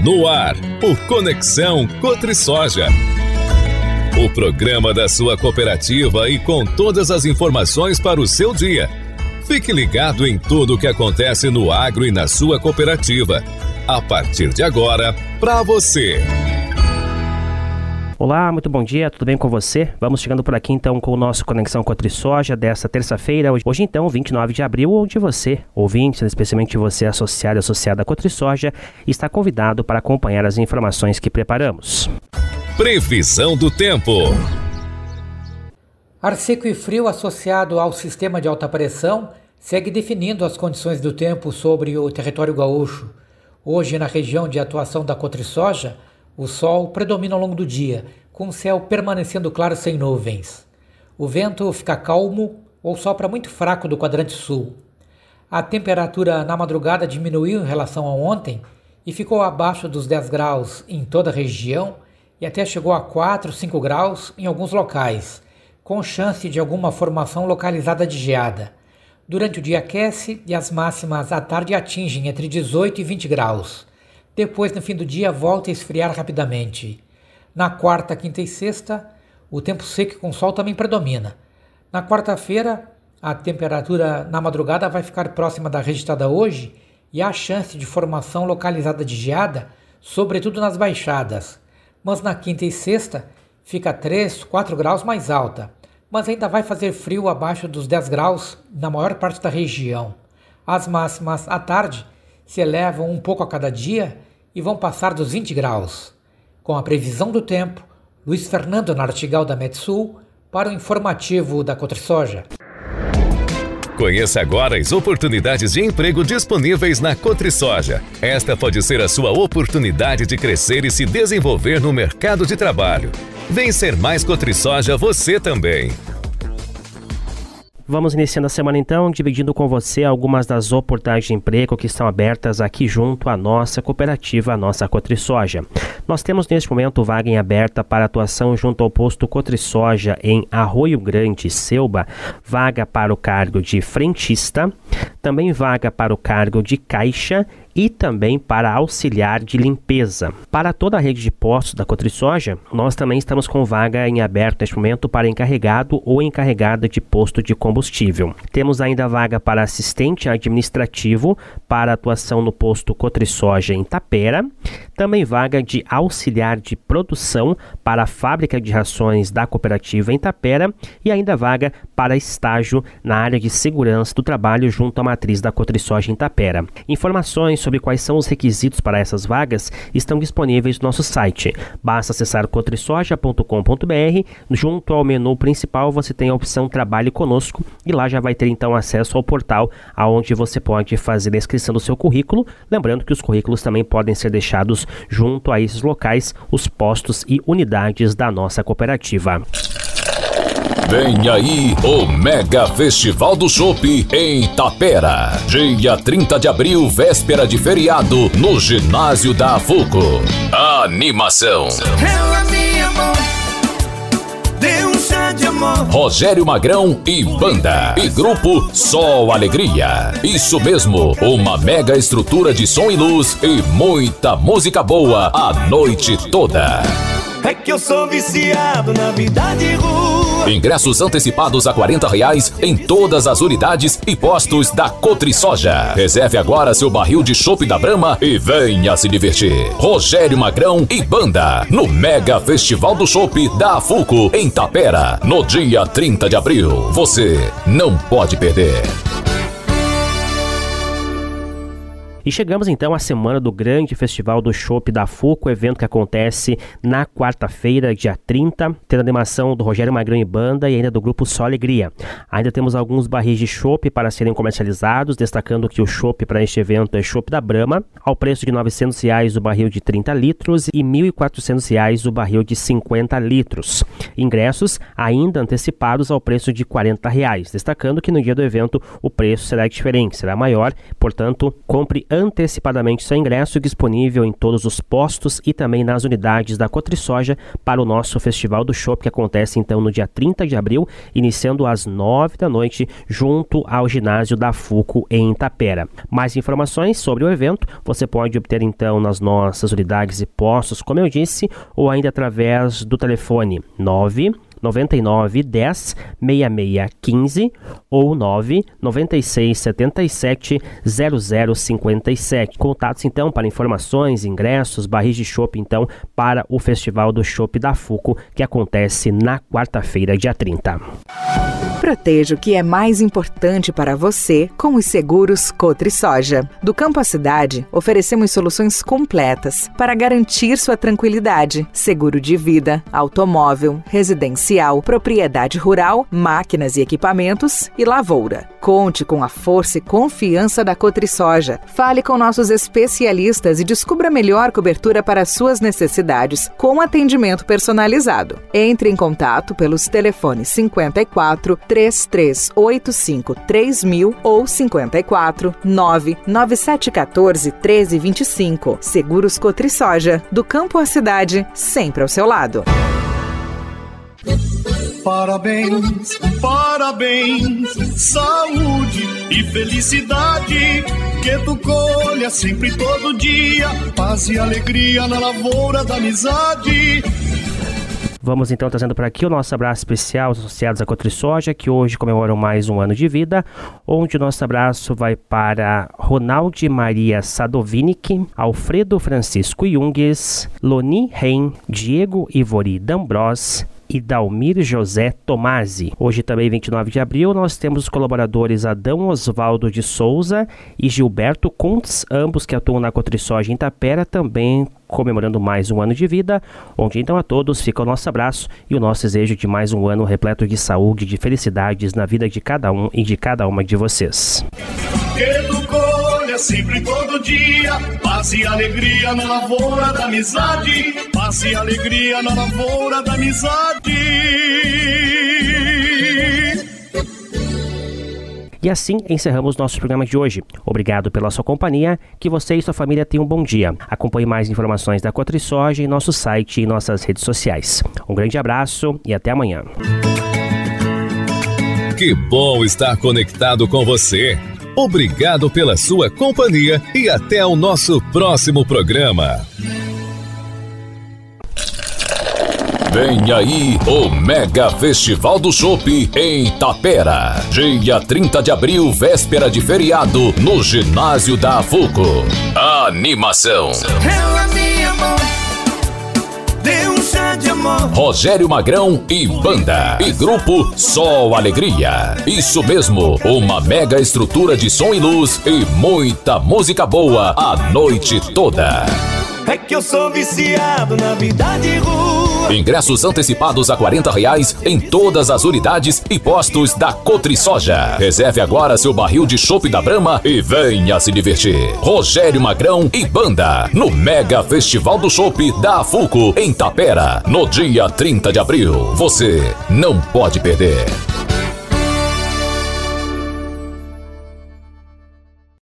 No ar, o Conexão Cotrisoja. O programa da sua cooperativa e com todas as informações para o seu dia. Fique ligado em tudo o que acontece no agro e na sua cooperativa. A partir de agora, para você. Olá, muito bom dia, tudo bem com você? Vamos chegando por aqui então com o nosso Conexão Cotrisoja desta terça-feira, hoje então, 29 de abril, onde você, ouvinte, especialmente você associado e associada à Cotrisoja, está convidado para acompanhar as informações que preparamos. Previsão do tempo. Ar seco e frio associado ao sistema de alta pressão segue definindo as condições do tempo sobre o território gaúcho. Hoje, na região de atuação da Cotrisoja, o sol predomina ao longo do dia, com o céu permanecendo claro sem nuvens. O vento fica calmo ou sopra muito fraco do quadrante sul. A temperatura na madrugada diminuiu em relação a ontem e ficou abaixo dos 10 graus em toda a região e até chegou a 4, 5 graus em alguns locais, com chance de alguma formação localizada de geada. Durante o dia aquece e as máximas à tarde atingem entre 18 e 20 graus. Depois, no fim do dia, volta a esfriar rapidamente. Na quarta, quinta e sexta, o tempo seco com sol também predomina. Na quarta-feira, a temperatura na madrugada vai ficar próxima da registrada hoje e há chance de formação localizada de geada, sobretudo nas baixadas. Mas na quinta e sexta, fica 3, 4 graus mais alta, mas ainda vai fazer frio abaixo dos 10 graus na maior parte da região. As máximas à tarde se elevam um pouco a cada dia e vão passar dos 20 graus. Com a previsão do tempo, Luiz Fernando Nartigal da Metsul para o informativo da Cotrisoja. Conheça agora as oportunidades de emprego disponíveis na Cotrisoja. Esta pode ser a sua oportunidade de crescer e se desenvolver no mercado de trabalho. Vem ser mais Cotrisoja você também. Vamos iniciando a semana então, dividindo com você algumas das oportunidades de emprego que estão abertas aqui junto à nossa cooperativa, a nossa Cotrisoja. Nós temos neste momento vaga em aberta para atuação junto ao posto Cotrisoja em Arroio Grande, Selba, vaga para o cargo de frentista, também vaga para o cargo de caixa e também para auxiliar de limpeza. Para toda a rede de postos da Cotrisoja, nós também estamos com vaga em aberto neste momento para encarregado ou encarregada de posto de combustível. Temos ainda vaga para assistente administrativo para atuação no posto Cotrisoja em Tapera, também vaga de auxiliar de produção para a fábrica de rações da cooperativa em Tapera e ainda vaga para estágio na área de segurança do trabalho junto à matriz da Cotrisoja em Tapera. Informações sobre quais são os requisitos para essas vagas estão disponíveis no nosso site. Basta acessar cotrisoja.com.br. Junto ao menu principal você tem a opção Trabalhe Conosco e lá já vai ter então acesso ao portal onde você pode fazer a inscrição do seu currículo. Lembrando que os currículos também podem ser deixados junto a esses locais, os postos e unidades da nossa cooperativa. Vem aí o Mega Festival do Chopp em Tapera. Dia 30 de abril, véspera de feriado, no ginásio da AFUCO. Animação. Rogério Magrão e banda. E grupo Sol Alegria. Isso mesmo, uma mega estrutura de som e luz e muita música boa a noite toda. É que eu sou viciado na vida de rua. Ingressos antecipados a R$40 em todas as unidades e postos da Cotrisoja. Reserve agora seu barril de chopp da Brahma e venha se divertir. Rogério Magrão e banda no Mega Festival do Chopp da AFUCO em Tapera, no dia 30 de abril. Você não pode perder. E chegamos então à semana do grande festival do chopp da AFUCO, evento que acontece na quarta-feira, dia 30, tendo a animação do Rogério Magrão e banda e ainda do grupo Sol Alegria. Ainda temos alguns barris de chopp para serem comercializados, destacando que o chopp para este evento é chopp da Brahma, ao preço de R$900 o barril de 30 litros e R$1.400 o barril de 50 litros. Ingressos ainda antecipados ao preço de R$40, destacando que no dia do evento o preço será diferente, será maior, portanto, compre antecipadamente seu ingresso, disponível em todos os postos e também nas unidades da Cotrisoja para o nosso Festival do Chopp, que acontece então no dia 30 de abril, iniciando às 9 da noite, junto ao ginásio da FUCO em Itapera. Mais informações sobre o evento você pode obter então nas nossas unidades e postos, como eu disse, ou ainda através do telefone 999 10 6615 ou 996 77 0057. Contatos então para informações, ingressos, barris de chopp então para o Festival do Chopp da FUCO, que acontece na quarta-feira, dia 30. Proteja o que é mais importante para você com os seguros Cotrisoja. Do campo à cidade, oferecemos soluções completas para garantir sua tranquilidade. Seguro de vida, automóvel, residencial, propriedade rural, máquinas e equipamentos e lavoura. Conte com a força e confiança da Cotrisoja. Fale com nossos especialistas e descubra a melhor cobertura para suas necessidades com atendimento personalizado. Entre em contato pelos telefones 54 3385 3000 ou 54 99714 1325. Seguros Cotrisoja, do campo à cidade, sempre ao seu lado. Parabéns, parabéns, saúde e felicidade, que tu colha sempre todo dia, paz e alegria na lavoura da amizade. Vamos então trazendo para aqui o nosso abraço especial aos associados à Cotrisoja, que hoje comemoram mais um ano de vida, onde o nosso abraço vai para Ronaldi Maria Sadovinic, Alfredo Francisco Jungues, Loni Ren, Diego Ivori D'Ambros e Dalmir José Tomasi. Hoje também, 29 de abril, nós temos os colaboradores Adão Osvaldo de Souza e Gilberto Kuntz, ambos que atuam na Cotrisoja em Itapera, também comemorando mais um ano de vida, onde então a todos fica o nosso abraço e o nosso desejo de mais um ano repleto de saúde, de felicidades na vida de cada um e de cada uma de vocês. Sempre todo dia, paz e alegria na lavoura da amizade, paz e alegria na lavoura da amizade. E assim encerramos nosso programa de hoje. Obrigado pela sua companhia, que você e sua família tenham um bom dia. Acompanhe mais informações da Cotrisoja em nosso site e nossas redes sociais. Um grande abraço e até amanhã. Que bom estar conectado com você. Obrigado pela sua companhia e até o nosso próximo programa. Vem aí o Mega Festival do Chopp em Itapera. Dia 30 de abril, véspera de feriado, no ginásio da FUCO. Animação. Rogério Magrão e banda. E grupo Sol Alegria. Isso mesmo, uma mega estrutura de som e luz e muita música boa a noite toda. É que eu sou viciado na vida de rua. Ingressos antecipados a R$40 em todas as unidades e postos da Cotrisoja. Reserve agora seu barril de chopp da Brahma e venha se divertir. Rogério Magrão e banda, no Mega Festival do Chopp da FUCO em Itapera, no dia 30 de abril. Você não pode perder.